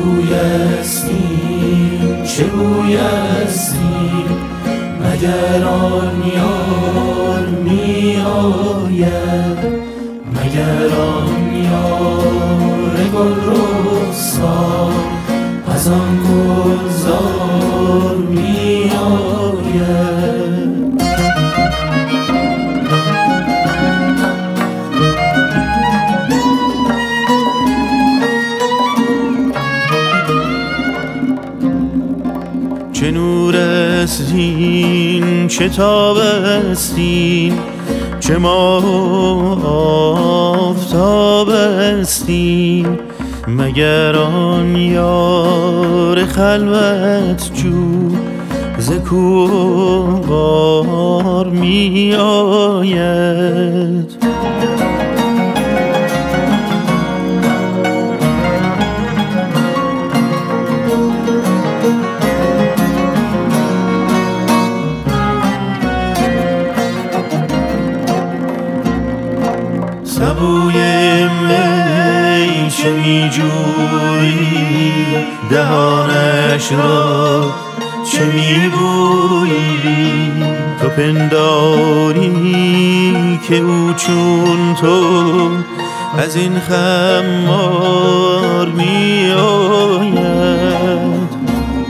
بویستیم چه بویستیم مگر آن یار می آید مگر آن یار گل رخسار از آن گلزار می آید. چه نور استین چه تاب استین چه ماه آفتاب استین مگر آن یار خلوت جو ز کوهوار می آید. سبوی می چه می جویی دهانش را چه می بویی تو پنداری که او چون تو از این خمار می آید.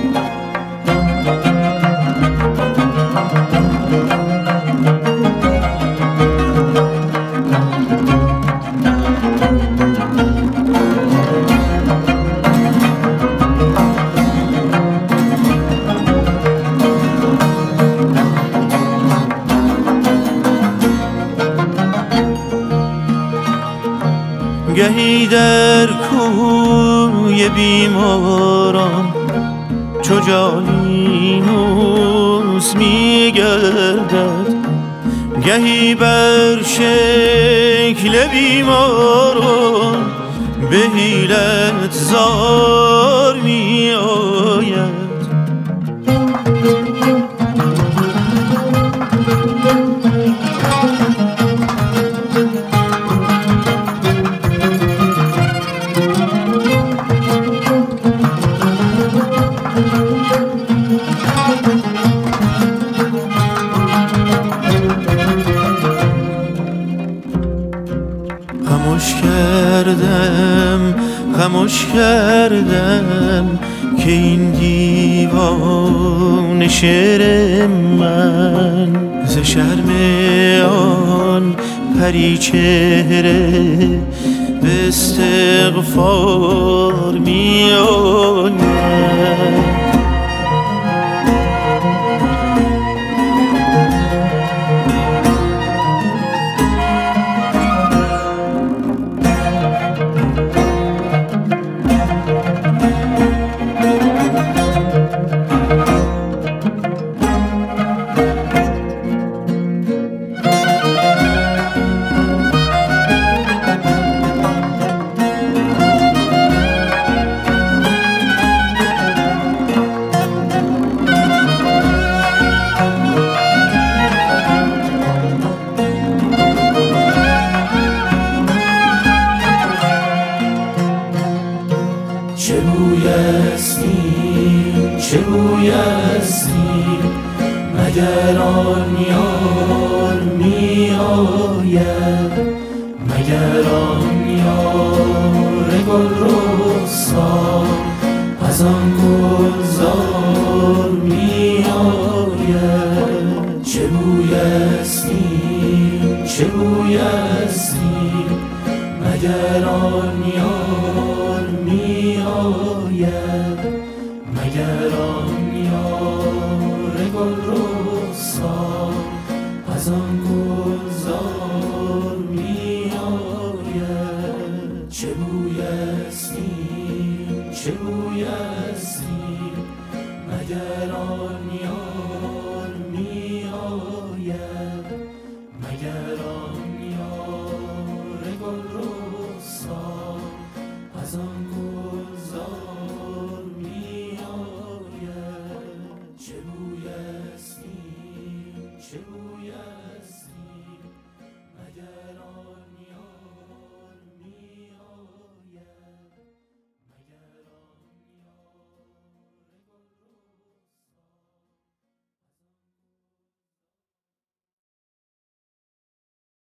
گهی در کوی بیماران چو جالینوس می گردد گهی بر شکل بیماران به حیلت زار می آید. خموش کردم که این دیوان شعر من ز شرم آن پری چهره به استغفار می آید. چه بویستیم چه بویستیم مگر آن یار می آید مگر آن یار گل رخسار از آن گلزار می آید. چه بویستیم چه بویستیم مگر آن یار می آید مگر آن یار گل رخسار از آن گلزار می آید. چه بویستیم چه بویستیم مگر آن یار